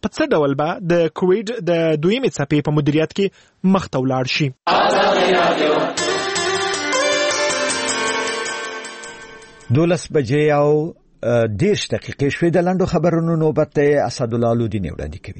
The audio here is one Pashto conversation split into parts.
په څه ډول به د کووډ د دویمې څپې په مدیریت کې مخته ولاړ شي. 12 بجې او 10 دقیقې شوې د لنډو خبرونو نوبت اسدالله لودینی وړاندې کوي.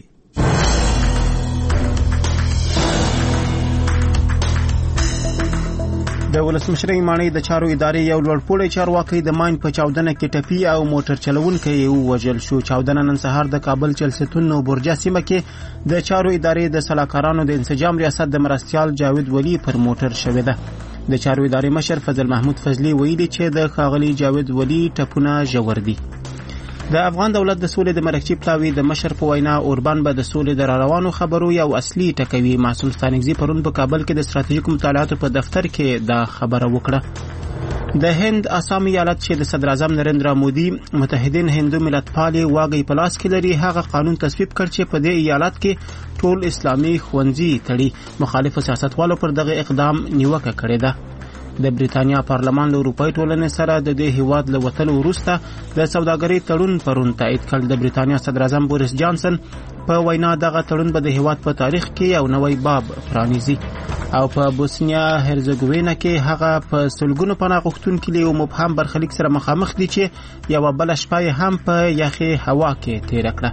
د ولسمشرۍ ماڼۍ د چارو ادارې یو لوړپوړی چارواکي د ماین په چاودنه کې ټپي او موټر چلوونکی ووژل شو. چاودنه نن سهار د کابل چلستون نو برجه سیمه کې د چارو ادارې د سلاکارانو د انسجام ریاست د مرستیال جاوید ولی پر موټر شوې ده. د چارو ادارې مشر فضل محمود فضلی ویلي چې د ښاغلي جاوید ولی ټپونه ژور دي. د افغان دولت د سولې د مرکزي پلاوي د مشر په وینا اوربان به د سولې د روانو خبرو یو اصلي ټکوي. معصوم ستانکزي پرون په کابل کې د ستراتیژیکو مطالعاتو په دفتر کې دا خبره وکړه. د هند آسام ایالت چې د صدر اعظم نریندرا مودي متحدین هندو ملتپالي واګي پلاس کې لري هغه قانون تصویب کړ چې په دې ایالت کې ټول اسلامي ښوونځي تړي. مخالفو سیاستوالو پر دغه اقدام نیوکه کړې ده. د بریتانیا پارلمان له اروپای ټولنې سره د دې هیواد له وتلو وروسته د سوداګرۍ تړون پرون تایید کړ. د بریتانیا صدر اعظم بوریس جانسن په وینا دغه تړون به د هیواد په تاریخ کې یو نوی باب پرانیزي. او په بوسنیا هرزګوینا کې هغه په سلګونو پناه غوښتونکي له مبهم برخلیک سره مخامخ دي چې یو بل شپه هم په یخي هوا کې تیر کړه.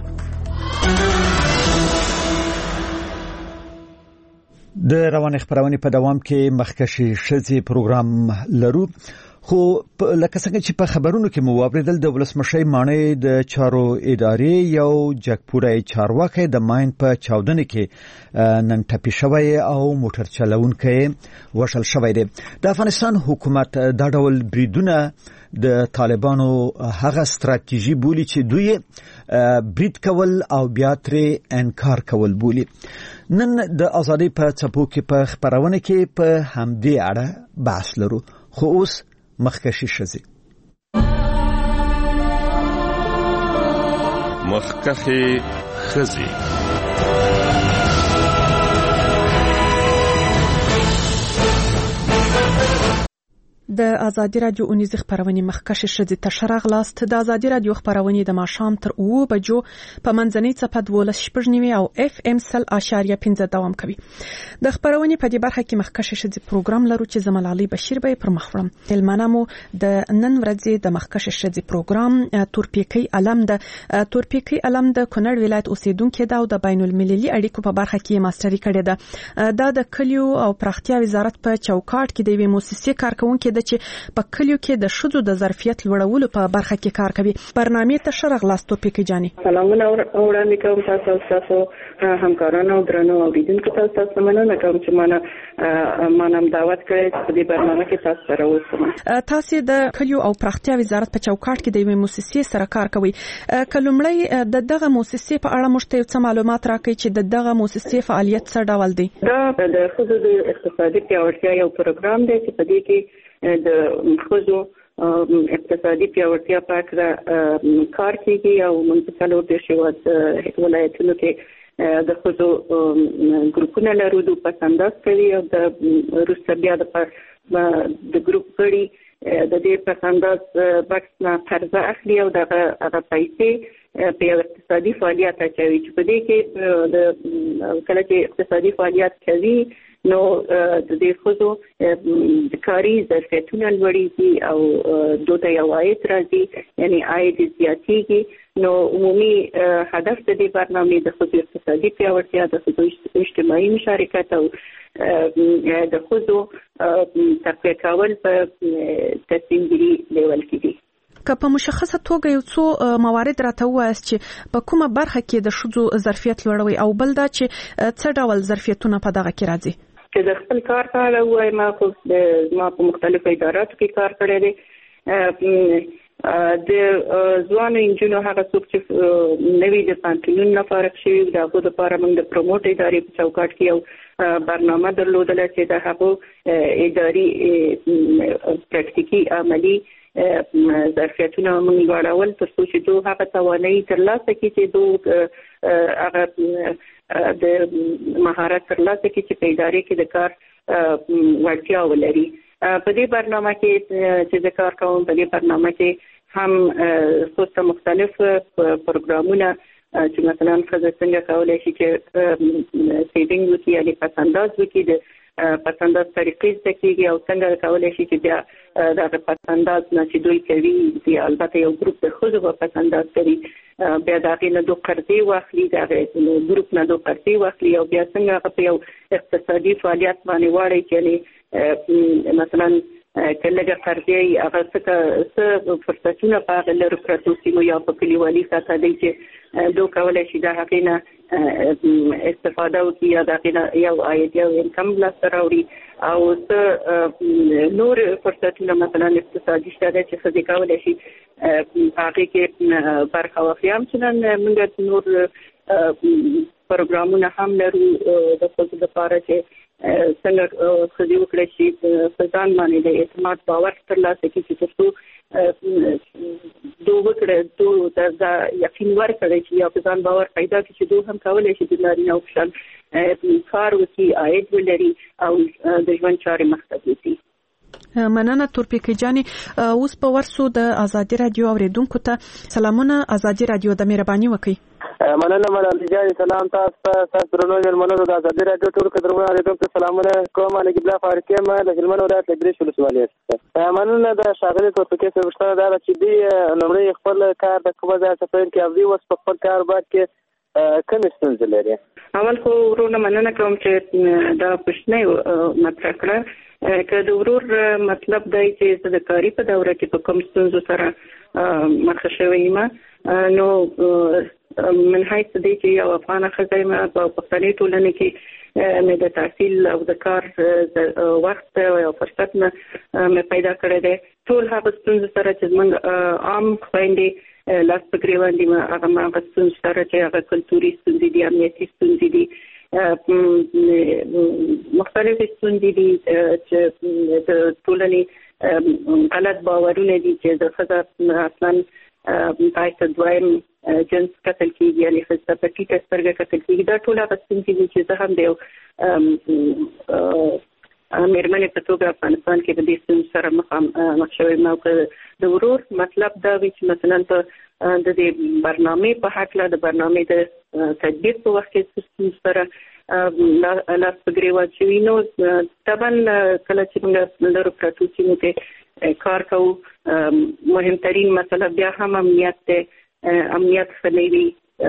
د روان خبرونه په دوام کې مخکشي شذي پروګرام لرو. خو لکه څنګه چې په خبرونو کې مو واوریدل د ولسمشۍ ماڼۍ د چارو ادارې یو جګپوړی چارواکي د ماین په چاودنه کې نن ټپي شوی او موټر چلوونکی وشل شوی دی. د افغانستان حکومت دا ډول بریدونه د طالبانو هغه ستراتیژي بولی چې دوی برید کول او بیا ترې انکار کول بولی. نن د ازادي په څپو کې په خبرونه کې په همدې اړه بحث لرو. خو اوس مخکشي شذي مخکخي خزي د ازادي رادیو اونیز خبرونه مخکشه شذي تشرغ لاست. د ازادي رادیو خبرونه د ماښام تر 9 بجو په منځنۍ صفه 12.9 او اف ام 0.5 دوام کوي. د خبرونه په دې برخه کې مخکشه شذي پروګرام لرو چې زمال علي بشیر به پر مخورم. هلمنامو د نن ورځې د مخکشه شذي پروګرام تورپیکی علم د کونړ ولایت اوسیدونکو دا او د بین المللي اړیکو په برخه کې ماستری کړې ده. دا د کلیو او پراختیا وزارت په چوکاټ کې د وی موسسې کارکونکو د چې په کلیو کې د شذو د ظرفیت لوړولو په برخه کې کار کوي. برنامه تشرغ لاستو پکې جاني. سلامونه وړاندې کوم تاسو همکارانو درنو اوریدونکو تاسو مننه کوم چې مانم دعوت کړی چې په دې برنامه کې تاسو سره اوسم. تاسو د کلیو او پراختیا وزارت په چوکاټ کې د یوې موسسې سره کار کوي. کلمړی د دغه موسسې په اړه مشته څه معلومات راکړي چې دغه موسسې فعالیت څه ډول دی؟ دا د خصوصي د اقتصادي پیاوړتیا یو پروګرام دی چې په دې کې د خصوصي اقتصادي پیاوړتیا په اړه کار کوي او منځلو د شوات ولایتونو کې د خصوصي ګروپونه لرو د پسنداز کوي او د روسیا بیا د ګروپ غړي د دې پسنداز بکس نه قرض اخلي او د پیسې په اقتصادي فعالیت اچوي چې په دې کې د کله چې اقتصادي فعالیت کوي نو د دې خصوصو د کاری ظرفیتونه لوړېږي او دوی یو عاید راځي یعنی عاید زیاتېږي. نو عمومي هدف د دې برنامې د خصوصي اقتصادي پیاوړتیا د خصوصي اجتماعي مشارکت او د خصوصو تقویه کول په تصمیمګیري لیول کې دي. که په مشخصه توګه یو څو موارد راته وایاست چې په کومه برخه کې د شذو ظرفیت لوړوي او بل دا چې څه ډول ظرفیتونه په دغه کې راځي؟ چې د خپل کار په اړه وایم ما په مختلفو اداراتو کې کار کړی دی. د ځوانو انجونو هغه څوک چې نوی د پانتونون نه فارغ شوي د هغو لپاره موږ د پروموټ ادارې په چوکاټ کې یو برنامه درلودله چې د هغو اداري پراکتیکي عملي ظرفیتونه موږ لوړول تر څو چې دوی هغه توانایي ترلاسه کړي چې دوی هغه د مهارت ترلاسه کړي چې په ادارې کې د کار وړتیا ولري. په دې برنامه کې چې د کار کوم په دې برنامه کې هم خصوصا مختلف پروګرامونه چې مثلا ښځه څنګه کولای شي چې سیوینګ وکړي یعنې پسنداز وکړي د پسنداز طریقې زده کېږي او څنګه کولای شي چې بیا دغه پسنداز نه چې دوی کوي البته یو ګروپ د ښځو به پسنداز کوي بیا د هغې نه دو قرضې واخلي د هغې ګروپ نه دو قرضې واخلي او بیا څنګه هغه په یو اقتصادي فعالیت باندې واړی چې مثلا که لږه قرضې هغه څه فرصتونه په هغه لرو پرتو سیمو یا په کلیوالي سطحه دی چې دو کولی شي د هغې نه استفاده وکړي یا د هغې نه یو عاید یو انکم لاسته راوړي او څه نور فرصتونه مثلا اقتصادي شته دی چې ښځې کولی شي په هغې کې برخه واخلي. همچنان موږ نور پروګرامونه هم لرو د ښځو لپاره چې څنګه ښځې وکړی شي په ځان باندې د اعتماد باور ترلاسه کړي چې تر څو دو وکړه دو دا یقین ورکړي چې یا په ځان باور پیدا کړي چې دو هم کولی شي د نارینه په شان کار وکړي عاید ولري او د ژوند چارې مخته بوځي. مننه تورپیکۍ جانې. اوس په ورسو د ازادي رادیو اوریدونکو ته سلامونه. ازادي رادیو د مهرباني وکړئ. مننه ملال جان، سلام تاسو درنو مېلمنو د ازادي رادیو ټول قدرمنو اوریدونکو سلامونه کوم. انا قبله فارکه ما د هلمند ولایت له ګریش ولسوالۍ څخه. مننه د شاغلي تورپیکۍ صاحب شته دا چې دی لومړی خپل کار د کومه ځای څخه پیل کړي او دی اوس په خپل کار باندې کې کوم ستونزې لري. اول خو ورونه مننه کوم چې دا پښتنه مطرح کړه. که د ورور مطلب دی چې د کاری په دوره کې په کوم ستونزو سره مخ شوی یم نو من حیث دی چې یو افغانه ښځه یم په پښتني ټولنه کې مې د تحصیل او د کار وخت او فرصت نه مې پیدا کړی دی. ټول هغه ستونزو سره چې زموږ عام خویندې لاس په ګرېوان دي هغه هغه ستونزو سره چې هغه کلتوري ستونزې دي، امنیتي ستونزې دي، مختلفې ستونزې دي چې د ټولنې غلط باورونه دي چې د ښځه اصلا پایسته دویم جنس کتل کېږي یعنې ښځه په ټیټه سترګه کتل کېږي. دا ټول هغه ستونزې دي چې زه هم د یو مېرمنې په توګه افغانستان کې د دې ستونزو سره مخ شوی یم. او که د ورور مطلب دا وي چې مثلا په د دې برنامې په هکله د برنامې د تطبیق په وخت کې ستونزو سره لاس په ګرېوان شوي نو طبعا کله چې موږ لرو پرتو سیمو کې کار کوو مهمترین مسله بیا هم امنیت دی. امنیت ښه نه وي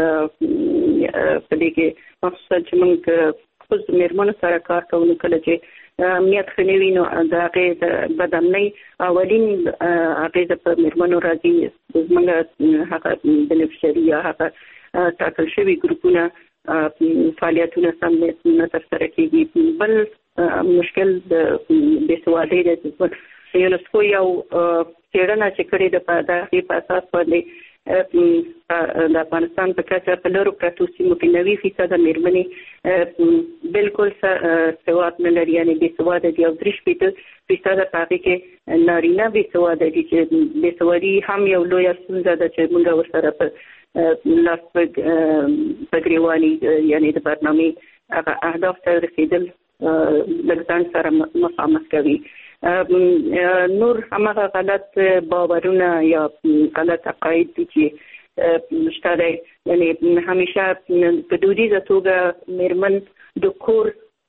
په دې کې مخصوصا چې موږ خپل مېرمنو سره کار کوو نو کله چې امنیت ښه نه وي نو د هغې د بدامنۍ اولین اغېزه په مېرمنو راځي. زموږ هغه بنفشري یا هغه ټاکل شوي ګروپونه فعالیتونه سم نه ترسره کېږي. بل مشکل د بېسوادۍ دی. یونسکو یو څېړنه چې کړې ده په هغې په اساس باندې د افغانستان په کچه په لرو پرتو سیمو کې 90% مېرمنې بالکل سواد نه لري یعنې بېسواده دي او 3% په هغې کې نارینه بېسواده دي چې بېسوادي هم یو لویه ستونزه ده چې موږ ورسره په لاس په ګرېواني یعنې د برنامې هغه اهداف ته رسېدل لږ ځان سره مخامخ کوي. نور همغه غلط باورونه یا غلط عقاید دي چې شته دی. یعنې همیشه په دودیزه توګه مېرمن د کور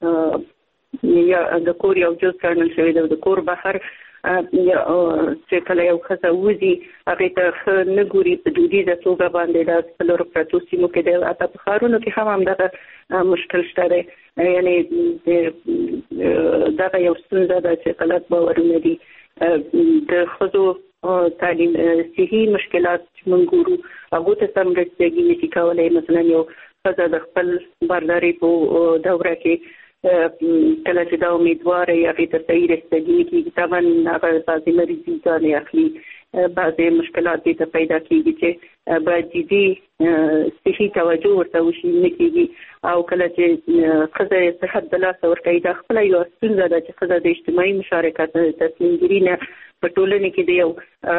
یو جز ګڼل شوی دی. د کور بهر چې کله یو ښځه وځي هغې ته ښه نه ګوري په دودیزه توګه باندې دا په لرو پرتو سیمو کې دی. حتی په ښارونو کې هم همدغه مشکل شته دی. یعنې دغه یو ستونزه ده چې غلط باورونه دي. د ښځو تعلیم صحي مشکلات چې موږ ګورو هغو ته سم رسېدګي نشي کولی. مثلا یو ښځه د خپل باردارۍ په دوره کې کله چې دا امیدواره یا هغې ته صحیح رسېدګي نه کېږي طبعا هغه بعضې مریضي ځانې اخلي، بعضې مشکلات دې ته پیدا کېږي چې باید جدي صحي توجه ورته وشي نه کېږي. او کله چې ښځه صحت د لاسه ورکوي دا خپله یوه ستونزه ده چې ښځه د اجتماعي مشارکت تصمیمګیري نه په ټولنې کې د یو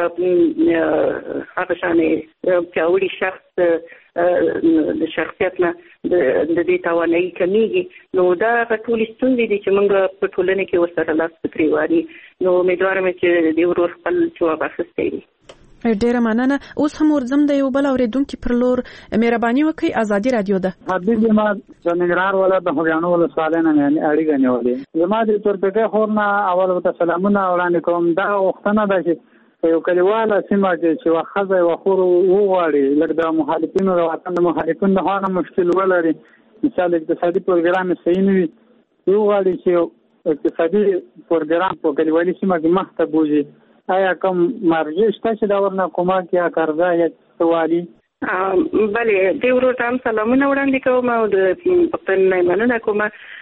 هغه شانې پیاوړي شخص د شخصیت نه د دې توانایي کمیږي. نو دا هغه ټولې ستونزې دي چې موږ په ټولنې کې ورسره لاس په ګرېوان یو. نو امیدوارم چې د ورور خپل جواب اخیستی وي. ډیره مننه. اوس هم ورځم د یو بل اوریدونکو پر لور مهرباني وکړئ. ازادي رادیو ده. حبیب ما د ننګرهار ولا د هویانو ول سوالونه نه اړیږي نیولې. زما د تورپیکې خورنا اول ته سلامونه وړاندې کوم. دا وختونه ده چې یو کلیواله سیمه چې واخزه وخور وغواړي لکه د مخالفینو د وطن د مخالفینو د هغه مشکل ولري. مثال اقتصادي پروګرام صحیح نه وي یو غواړي چې اقتصادي پروګرام په کلیوالي سیمه کې مخته بوزي. آیا کوم مرجع شته چې دا ورنه کومه کې قرضه یا سوالي؟ بله د ورو تام سلامونه وړاندې کوم او د پښتنې مننه کوم.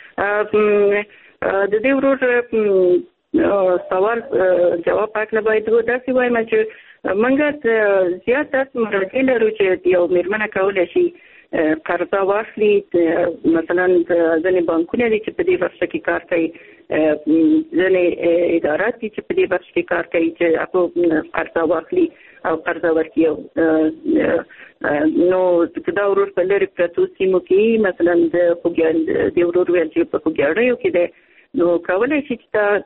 د دې ورو سوال جواب پاک نه باید دا سی وایم چې منګه زیاتات مرجع لرو چې یو میرمنه کولای شي قرضه واخلي. مثلا ځینې بانکونه دي چې په دې برخه کې کار کوي، ځینې ادارات دي چې په دې برخه کې کار کوي چې هغه قرضه واخلي او قرضه ورکړي. نو دا ورور په لري پروتو سیمو کې مثلا د خوګیاڼي د ورور ویل چې په خوګیاڼیو کې ده نو کولای شي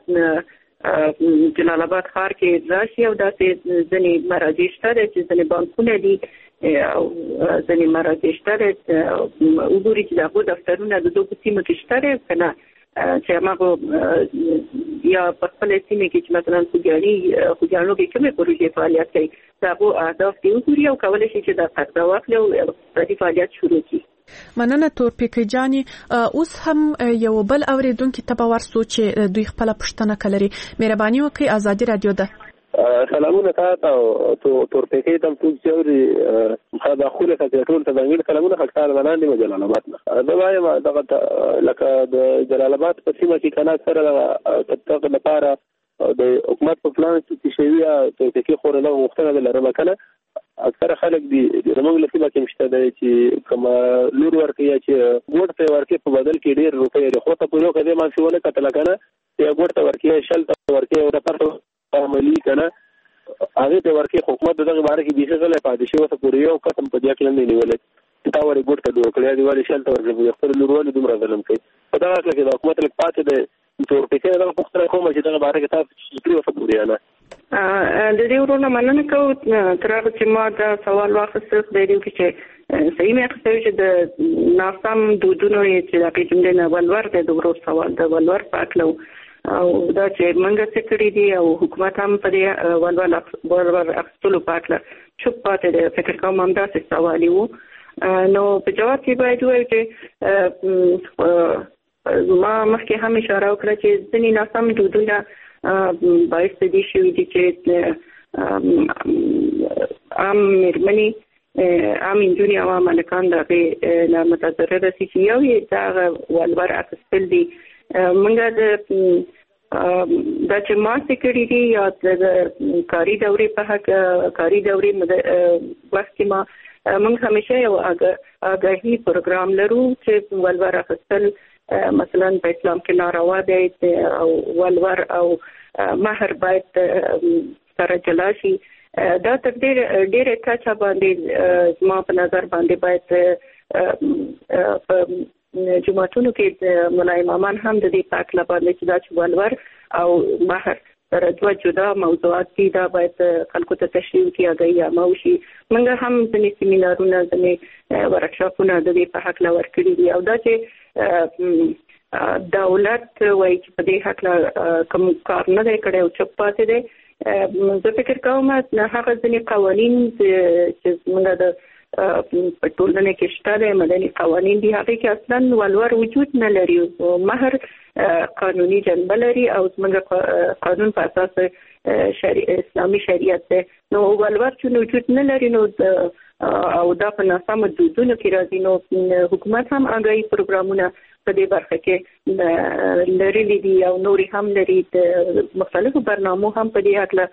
چې جلال آباد ښار کې راشي او داسې ځینې مراجع شته چې ځینې بانکونه دي او ځینې مراجع شته وګوري چې دغه دفترونه د دوه سیمو کې شته کنه چې هغه یا په خپل سیمه کې چې مثلا خوګیاڼو کې کومه پروژې فعالیت کوي دغه اهداف دی وګوري او کولای شي چې د قرضه واخلي او اقتصادي فعالیت شروع کړي. مننه تورپیکې جاني. اوس هم یو بل اوریدونکو ته باور سوچ دوی خپل پښتنه کلري. مهرباني وکړئ. ازادي رادیو ده. سلامونه تاسو تورپیکې تم ټول چې مخابخونه ته ټول ته د سلامونه خلکار باندې جلال آباد نه دا وایم دغه لکه د جلال آباد په سیمه کې کنا سره تطبیق لپاره د حکومت په پلان کې شوی تورپیکې خور له مختلفه لرمه کنه اکثر خلک دي زموږ لپاره کې مشته دی چې کوم لور ورکړي چې ګوټ ته ورکړي په بدل کې ډیر روپۍ لري خو ته په یو کده مانسي ونه کتل کنه چې ګوټ ته ورکړي شل ته ورکړي او د پرته عملی کنه هغه ته ورکړي حکومت دغه باره کې بیخي غلې پاتې شو ته پوری یو قسم په ځکه نه نیولې تا ورې ګوټ ته دوکړې دی ولی شل ته ورکړي خپل لورونه دومره ظلم کوي په دا کې د حکومت لپاره پاتې دی تورپیکې دغه پختره کوم چې دغه باره کې تاسو پری وسه پوری نه د دې ورونه مننه کوم. تر هغه چې ما دا سوال واخیست د دې چې صحیح مې اخیستل چې د ناسم دودونو چې د جملې نه ولور د ورور سوال د ولور پاکلو او دا چې منګه څه کړی دی او حکومت هم په دې ولور اخیستلو پاکله چوپ پاتې دی. فکر کوم هم دا څه سوال وو. نو په جواب کې باید وایي چې ما مخکې هم اشاره وکړه چې ځینې ناسم دودونه باعث دي شوي دي چې عام مېرمنې عام نجونې او عام هلکان د هغې نه متضرره شي چې یو یې دغه ولور اخیستل دي. موږ دا چې ماسې کړي دي یا د کاري دورې په حق کاري دورې وخت کې موږ همیشه یو آګاهي پروګرام لرو چې ولور اخیستل مثلا په اسلام کې ناروا دی او ولور او مہر باید سره جلا شي. دا تر ډېر کچا باندې ما په نظر باندې باید په جماعتونو کې مولای امامان هم د دې پاک لپاره چې دا چې ولور او مہر سره دوه جدا موضوعات دي دا باید خلکو ته تشریح کړي آګاهي عامه وشي. موږ هم ځینې سیمینارونه ځینې ورکشاپونه د دې په حق ورکړي دي او دا چې دولت وایي چې په دې حق کوم کار نه دی کړی او چوپ پاتې دی. زه فکر کوم هغه ځینې قوانین چې موږ د په ټولنه کې شته د مدني قوانین دي هغه کې اصلا ولور وجود نه لري. مہر قانوني جنبه لري او موږ قانون په اساس اسلامي شریعت ده. نو ولور چې وجود نه لري نو او دا په ناسم دودونو کې راځي. نو حکومت هم آګاهي پروګرامونه په دې برخه کې لري دي او نوري هم لري. د مختلفو برنامو هم په دې حق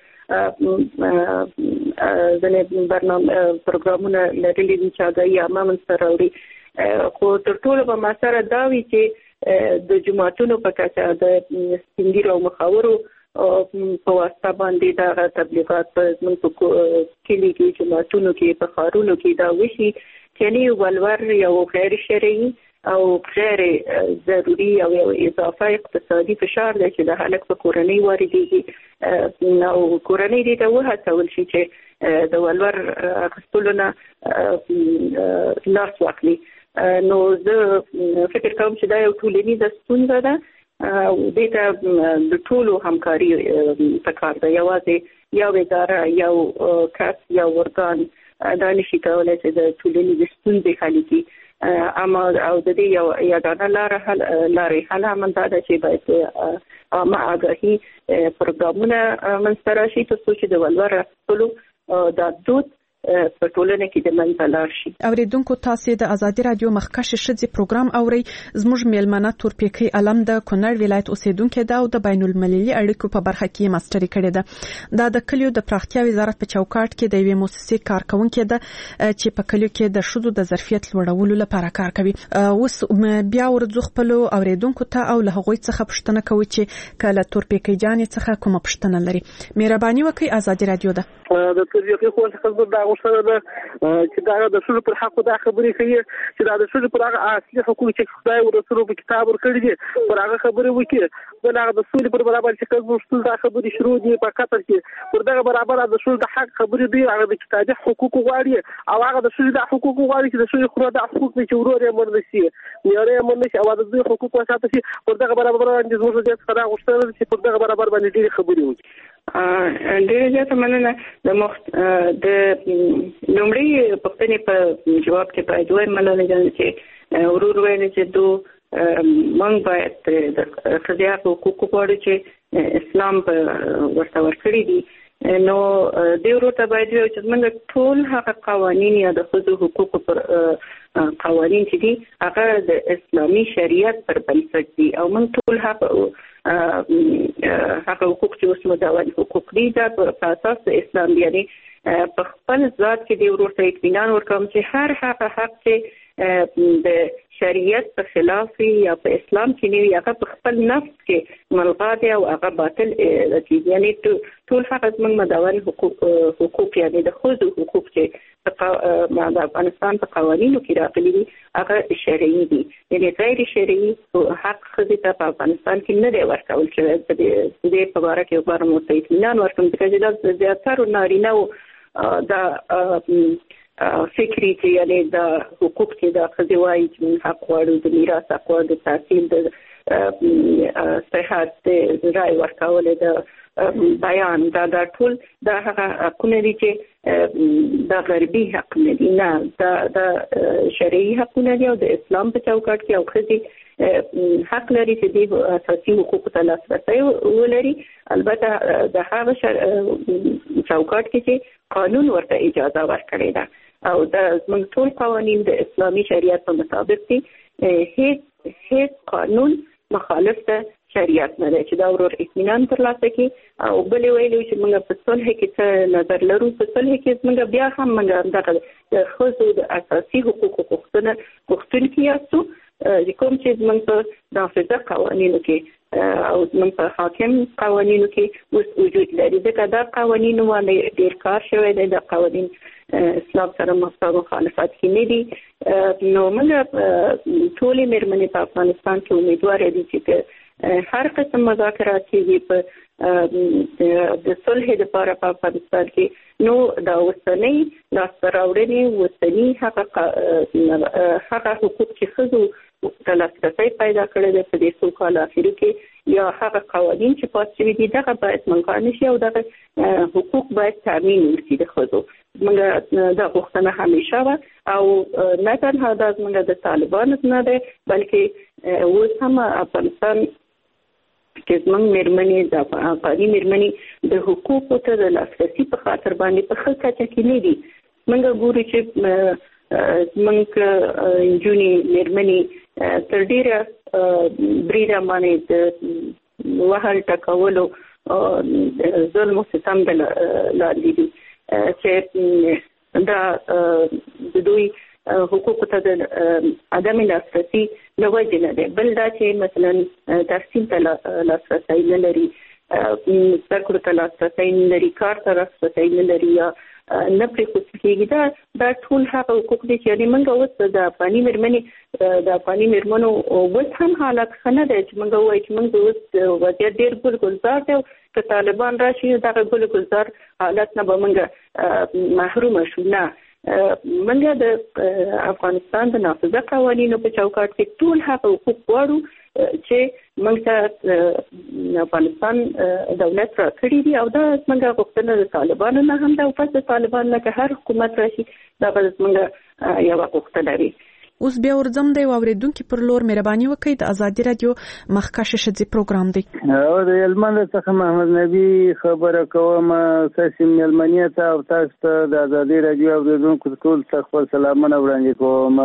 ځنې برنامه پروګرامونه لري دي چې آګاهي عامه منځته راوړي. خو تر ټولو به ما سره دا وي چې د جماعتونو په کچه د سپین ږیرو او مخاورو په واسطه باندې دا تبلیغات په کلي کې جماعتونو کې په ښارونو کې دا وشي چې ولور یو غیر شرعي او غیر ضروري او اضافه اقتصادي فشار دی چې د هلک په کورنۍ واردېږي او کورنۍ دې ته وهڅول شي چې د ولور اخیستلو نه لاس واخلي. نو زه فکر کوم چې دا یو ټولنیزه ستونزه ده او دې ته د ټولو همکاري پکار ده. یوازې یو اداره یو کس یو ارګان دا نشي کولی چې د ټولنیزې ستونزې حل کړي. اما او د دې یو یاګانه لارې حل همدا ده چې باید عامه آګاهي پروګرامونه منځته راشي ترڅو چې د ولور اخیستلو دا دود په ټولنه کې د منځ لار شي. اوریدونکو تاسو د ازادي رادیو مخکښ ښځې پروګرام اوري. زموږ میلمنه تورپیکی علم د کونړ ولایت اوسیدونکو ده او د بین المللي اړیکو په برخه کې ماستري کړې ده. دا د کلیو د پراختیا وزارت په چوکاټ کې د یوې مؤسسې کارکونکې ده چې په کلیو کې د ښځو د ظرفیت لوړولو لپاره کار کوي. اوس بیا ورځو خپل اوریدونکو ته او له هغوی څخه پوښتنه کوي چې کله تورپیکی جان څخه کومه پوښتنه لري. مهرباني وکړئ، ازادي رادیو ده. د تورپیکی خو څه دا غوښتنه ده چې دا د ښځو پر حق دا خبرې کوي چې دا د ښځو پر هغه اصلي حقوق چې خدای ورسره په کتاب ورکړي دي پر هغه خبرې وکړي. بل هغه د سولې پر برابر چې کوم دا خبرې شروع دي په قطر کې پر دغه برابر د ښځو د حق خبرې دي. هغه د کتابي حقوق غواړي او هغه د ښځو د حقوق غواړي چې د ښځو خو د حقوق چې ورور یې مرده شي میاره یې مرده شي او د دوی حقوق وساتل شي. پر دغه برابر باندې زموږ د څخه غوښتنه چې پر دغه برابر باندې ډېری خبرې وکړي. ډېر زیاته مننه. د لومړی پوښتنې په جواب کې باید وایم مننه چې ورور ویل چې موږ باید د ښځې حقوق وغواړو چې اسلام ورته ورکړي دي. نو دې ورور ته باید وایو چې موږ ټول هغه قوانین یا د ښځو حقوقو پر قوانین چې دي هغه د اسلامي شریعت پر بنسټ دي او موږ ټول هغه حقوق چې اوس مدون حقوق دي دا په اساس د اسلام دی. یعنی په خپل ذات کې دی ورته اطمینان ورکوم چې هر هغه حق چې د شریعت په خلاف یا په اسلام کې نه هغه په خپل نفس کې ملغا دی او هغه باطل دی. یعنی ټول هغه موږ مدون حقوق یعنی د ښځو حقوق چې د افغانستان په قوانینو کې راغلي دي هغه شرعي دي. یعنی غیر شرعي حق ښځې ته په افغانستان کې نه دی ورکول شوی. د دې په اړه کې غواړم ورته اطمینان ورکړم چې دا زیاتره نارینه دا فکری چې یعنی د حقوق چې د ښځې وایي چې حق غواړو د میراث حق غواړو د تحصیل د صحت د رای ورکول د بیان دا ټول دا هغه حقونه دي چې د غربي حق نه دي. نه دا شرعي حقونه دي او د اسلام په چوکاټ کې او ښځې حق لري چې د اساسي حقوقو ته لاسرسی ولري. البته د هغه چوکاټ کې چې قانون ورته اجازه ورکړې ده او د موږ ټول قوانین د اسلامي شریعت په مطابق دي. هیڅ قانون مخالف ده شریعت نه دی چې دا ورور اطمینان ترلاسه کړي. او بل ویلو چې موږ په صلح کې څه نظر لرو. په صلح کې موږ بیا هم موږ دغه د ښځو د اساسي حقوقو غوښتونکي یاستو کوم چې موږ په نافذه قوانینو کې او موږ په حاکم قوانینو کې اوس وجود لري. ځکه دا قوانینو باندې ډېر کار شوی دی. دا قوانین اسلام سره مخالفت کې نه دي. نو موږ ټولې مېرمنې په افغانستان کې امیدواره دي چې هر قسم مذاکرات کېږي په د صلح لپاره په افغانستان کې. نو دا اوسنۍ لاسته راوړنې اوسني هغه حقوق چې ښځو د لاسرسی پیدا کړی دی په دې څو کالو اخرو کې یا هغه قوانین چې پاس شوي دي دغه باید منګا نشي او دغه حقوق باید تامین وشي د ښځو. موږ دا غوښتنه همیشه وه او نه تنها دا زموږ د طالبانو نه دی بلکې اوس هم افغانستان کې زموږ مېرمنې د افغاني مېرمنې د حقوقو ته د لاسرسي په خاطر باندې په ښه کچه کې نه دي. موږ ګورو چې زموږ نجونې مېرمنې تر ډېره بریده باندې د وهل ټکولو ظلم او ستم لاندې دي چې دا د دوی حقوق ته د عدم لاسرسي له وجې نه دی. بل دا چې مثلا تحصیل ته لاسرسی نه لري، زده کړو ته لاسرسی نه لري، کار ته لاسرسی نه لري یا نه پرې خصوصي کېږي دا ټول هغه حقوق دي چې یعنی موږ اوس د افغاني میرمنو اوس هم حالت ښه نه دی چې موږ وایو چې موږ اوس وضعیت ډېر ګلزار دی که طالبان راشي دغه ګلزار حالت نه به موږ محروم شو نه موږ د افغانستان د نافذه قوانینو په چوکاټ کې ټول هغه حقوق غواړو چې موږ ته افغانستان دولت راکړي دي او دا موږ غوښتنه د طالبانو نه هم ده او پس د طالبان نه که هر حکومت راشي دا به موږ یو غوښتنه وي. اوس بیا ورځم دی واوریدونکو پر لور مهرباني وکړئ د ازادي رادیو مخکشه شذې پروګرام دی او د هلمند څخه محمد نبی خبره کوم تاسو ملمنیه ته او تاسو ته د ازادي رادیو اوریدونکو ټول څخه خپل سلامونه وړاندې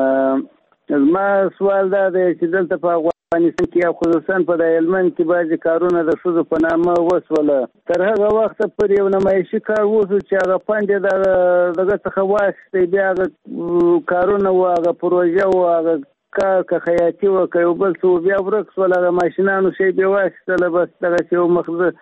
کوم. ما سوال دا دی چې دلته په افغانستان کې خصوصا په د هلمند کې بعضي کارونه د ښځو په نامه وسوله تر هغه وخته پورې یو نمایشي کار وشو چې هغه پنډې دغه څخه واخیستې بیا هغه کارونه و هغه پروژه و هغه کار که خیاطي و که یو بل څه بیا ورک شول هغه ماشینانو شی بیا واخیستله بس دغسې یو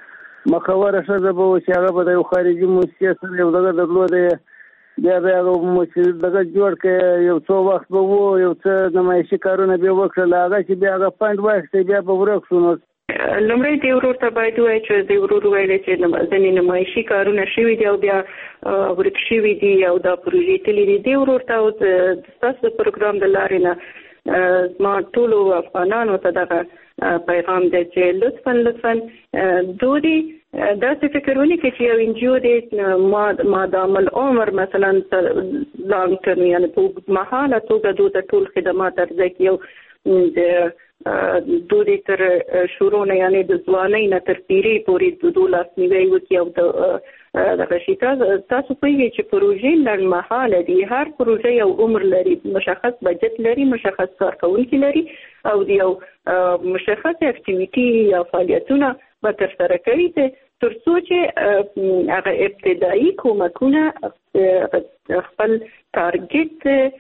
مخوره ښځه به و چې هغه به د یو خارجي موسسې سره یو دغه درلوده بیا هغه دغه جوړ کړه یو څو وخت به و یو څه نمایشي کارونه بیا وکړل هغه چې بیا هغه فنډ واخیستی بیا به ورک شو. نو لومړی د ورور ته باید ووایي چې د ورور ویلی چې ځینې نمایشي کارونه شوي دي او بیا ورک شوي دي او دا پروژې تللي دي د ورور ته او ستاسو د پروګرام د لارې نه زما ټولو افغانانو ته دغه پیغام دی چې لطفا دوی داسې فکرونه کوي چې یو انجیو دی مادام العمر مثلا لانګ ټرم یعنی په اوږدمهاله توګه دوی ته ټول خدمات عرضه کوي د دوی تر شروع نه یعنی د ځوانۍ نه تر پیرۍ پورې دوی لاسنیوی وکړي او دغه شي تاسو پوهیږئ چې پروژې لنډمهاله دي هر پروژه یو عمر لري مشخص بجټ لري مشخص کارکونکي لري او د یو مشخص اکټیویټي یا فعالیتونه به ترسره کوي تر څو چې هغه ابتدایي کومکونه خپل ټارګټ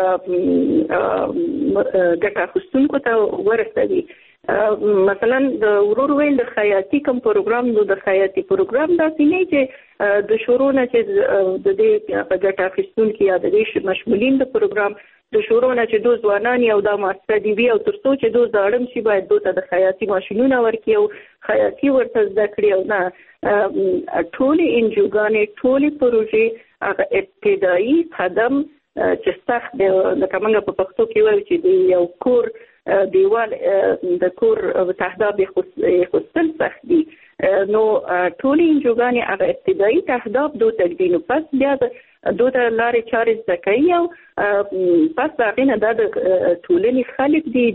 ګټه اخیستونکو ته ورسوي. مثلا د ورور ویل د خیاطي کوم پروګرام نو د خیاطي پروګرام داسې نه چې د شروع نه چې د دې په ګټه اخیستونکو یا د دې مشمولین د پروګرام د شروع نه چې دوه ځوانان یو د ماستر دی وی او تر څو چې دوه ځاړم شي باید دوی ته د خیاطي ماشینونه ورکړي او خیاطي ورته زده کړي او نه ټول انجوګانې ټول پروژې هغه ابتدایي قدم چې سخت دی لکه موږ په پښتو کې وایو چې د یو کور دیوال د کور تهداب خستل سخت دي نو ټول انجوګانې هغه ابتدایي تهداب دوی تدوي نو پس بیا دوی ته لارې چارې زده کوي او پس د هغې نه دا د ټولنې خلک دي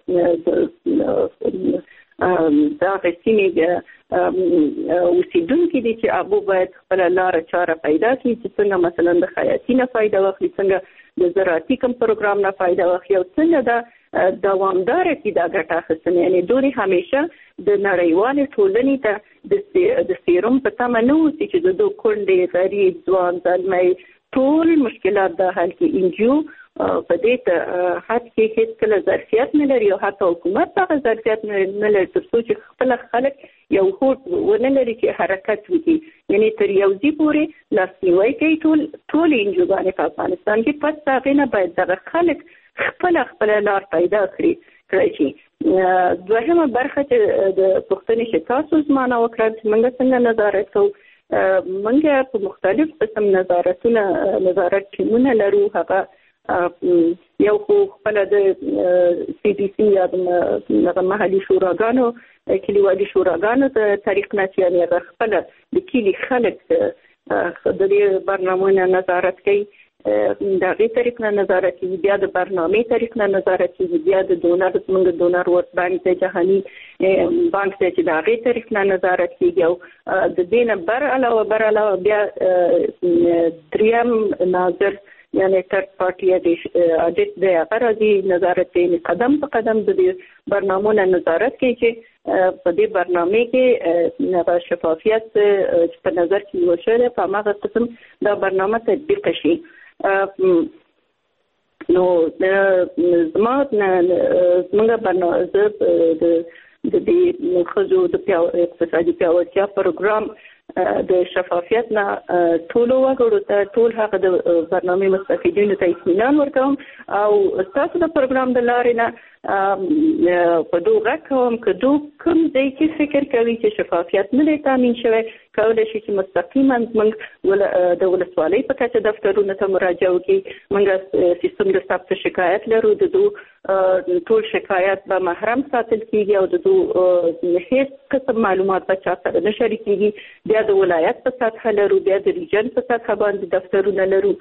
د هغې سیمې اوسیدونکي دي چې هغوی باید خپله لاره چاره پیدا کړي چې څنګه مثلا د خیاطي نه فایده واخلي څنګه د زراعتي کوم پروګرام نه فایده واخلي او څنګه دا دوامداره کړي دا ګټه اخیستنه یعنې دوی همیشه د نړیوالې ټولنې ته د سیروم په تمه نه اوسي چې د دوی کونډې غریب ځوان زلمی ټول مشکلات د حل کې انجیو په دې ته حد کې هیڅ کله ظرفیت نه لري او حتی حکومت هغه ظرفیت نه لري تر څو چې خپل خلک یو هوډ ونه لري چې حرکت وکړي یعنی تر یو ځای پورې لاسنیوی کوي ټول انجوګانې په افغانستان کې پس هغې نه باید دغه خلک خپله لار پیدا کړی شي. دوهمه برخه چې د پوښتنې چې تاسو زما نه وکړه چې موږ څنګه نظارت کوو موږ په مختلف قسم نظارت ټیمونه لرو هغه یو خو خپله د سی ډي سی یا د محلي شوراګانو کلیوالي شوراګانو د طریق نه چې یعنې هغه خپله د کلي خلک د دې برنامو نه نظارت کوي د هغې طریق نه نظارت کوي بیا د برنامې طریق نه نظارت کوي بیا د ډونر زموږ ډونر ورک بانک دی جهاني بانک دی چې د هغې طریق نه نظارت کیږي او د دې نه بر علاوه بیا دریم ناظر یعنی تھرد پارٹی اڈیٹ دی هغه راځي نظارت کوي قدم په قدم د دې برنامو نه نظارت کوي چې په دې برنامې کې شفافیت چې په نظر کې نیول شوی دی په هماغه قسم دا برنامه تطبیق شي. نو زموږ برنامه د دې ښځو د اقتصادي پیاوړتیا پروګرام د شفافیت نه ټول وګړو ته ټول هغه د برنامه مستفیدینو ته اطمینان ورکوم او تاسو د پروګرام د لارې نه په دوه کوم کدو کوم ځای کې فکر کوي چې شفافیت نه تامین شوی کولای شي چې مستقیما موږ د ولسوالۍ په کچه دفترونو ته مراجعه وکړي. موږ سیستم د ثبت شکایت لرو، د ټول شکایت به محرم ساتل کیږي او د هیڅ قسم معلومات به چا سره نه شریکيږي. بیا د ولایت په سطح لرو، بیا د ریجن په سطح باندې دفترونه لرو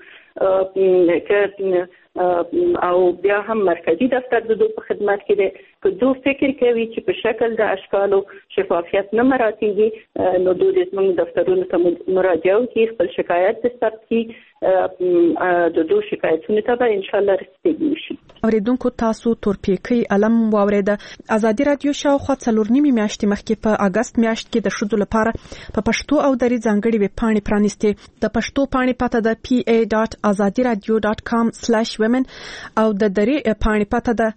او بیا هم مرکزی دفتر د دوه په خدمت کې دی. که دوه فکر کوي چې په شکل د اشکالو شفافیت نه مراتیږي نو دوی د موږ دفترونو ته مراجعه وکړي، خپل شکایت ثبت کړي، د دوه شکایتونو ته به ان شاء الله رسیدګي وشي. اوریدونکو تاسو تورپیکی علم واوریده. ازادي رادیو شاوخوا 4 میاشتې مخکې په اگست میاشت کې د شذو لپاره په پښتو او دري ځانګړي ویب پاڼې پرانیستې. د پښتو پاڼې پته د pa.azadiradio.com/women او د دري پاڼې پته د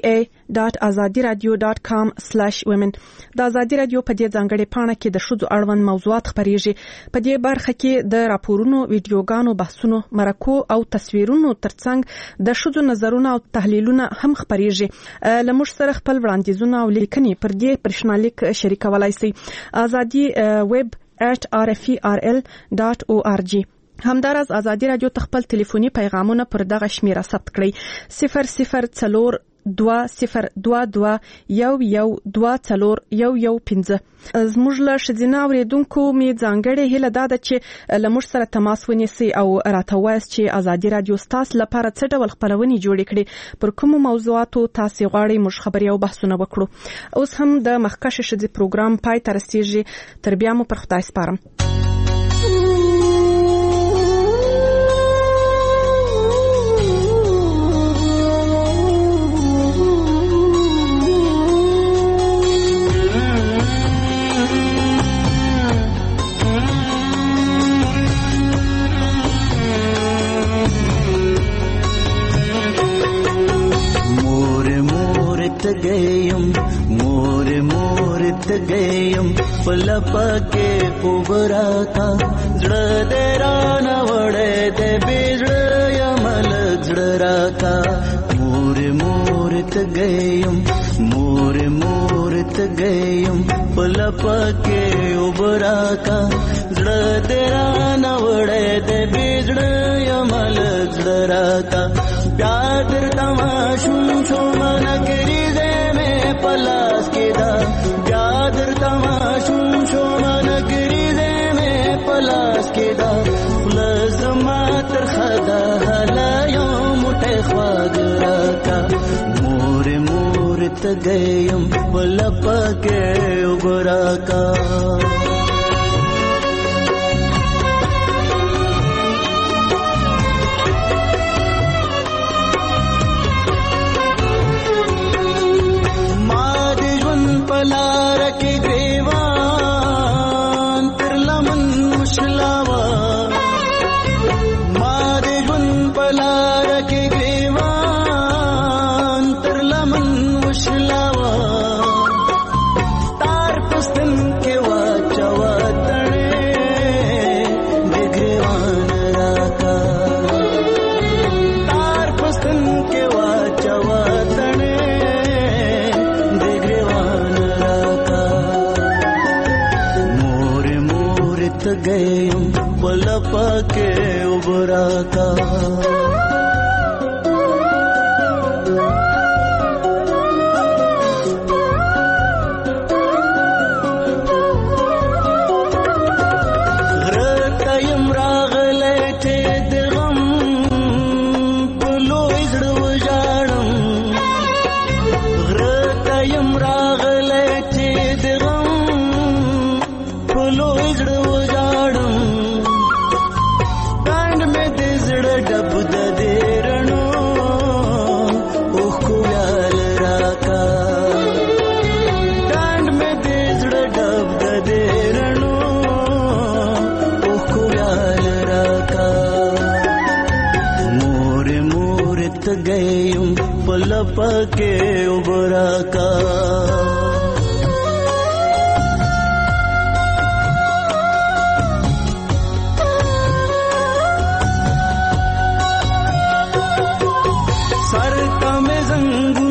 da.azadiradio.com/women. د ازادي رادیو په دې ځانګړي پاڼه کې د شذو اړوند موضوعات خبريږي. په دې برخه کې د راپورونو، ویډیوګانو، بحثونو، مرکو او تصویرونو ترڅنګ د شذو نظرونه او تحلیلونه هم خبريږي. لمر سره خپل وړاندیزونه او لیکنې پر دې پرشنالیک شریکولای شي. ازادي web@rferl.org. همدارس ازادي رادیو تخپل ټلیفوني پیغامونه پر دغه شمیره ثبت کړئ: 002221124115. زموږ له شذینه اوریدونکو می ځانګړې هیله ده چې لمر سره تماس ونیسي او راته وایي چې ازادي رادیو تاسو لپاره څه ډول خبرونه جوړ کړي، پر کوم موضوعاتو تاسو غواړئ موږ خبري او بحثونه وکړو. اوس هم د مخکشه شذې پروګرام پای ته رسیدي. تر بیا مو پر خدای سپارم. गयम पलपके उबराता जड़ देरा न वड़े दे बिजड़ यमल जड़राता मूर्त गयम पलपके उबराता जड़ देरा न वड़े दे बिजड़ यमल जड़राता प्यादर तमाशुम छो मन करी दे में पलास के दा प्यादर तमाशुम छो मन करी दे में पलास के दा लज़मा तर खदा हला यौम ते ख्वागराका मूर्त गयम पलपके उबराका पलार के ग्रेवान तिरलमन मुशलावा मारे जुन पलार के ग्रेवान तिरलमन मुशलावा तार पुस्तन के वाचवा तणे दिग्रेवान राका तार पुस्तन के वाचवा तणे गयम पलपके उबराता घरतयम रागले थे दिगम पुलो इजड़ वजाड़म घरतयम रागले थे दिगम पुलो इजड़ डब देरणो ओखो याल राका डांड में देजड़ डब देरणो ओखो याल राका मूर्त गयम पलपके उबराका زنګ